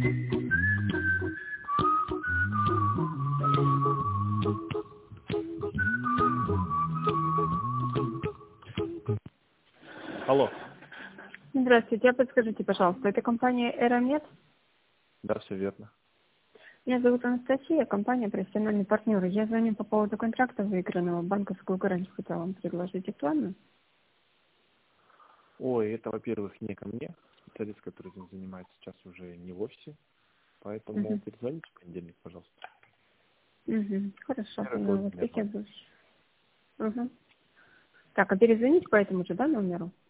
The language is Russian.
Алло. Здравствуйте, подскажите, пожалуйста, это компания «Эромед»? Да, все верно. Меня зовут Анастасия, компания «Профессиональный партнер». Я звоню по поводу контракта выигранного. Банковскую гарантию хотела вам предложить. Актуально? Ой, это, во-первых, не ко мне. Специалист, который этим занимается, сейчас уже не в офисе. Поэтому Угу. перезвоните в понедельник, пожалуйста. Угу. Хорошо, Я поняла. руководитель Вот как я Мирон. буду. Угу. Так, а перезвонить по этому же, да, номеру?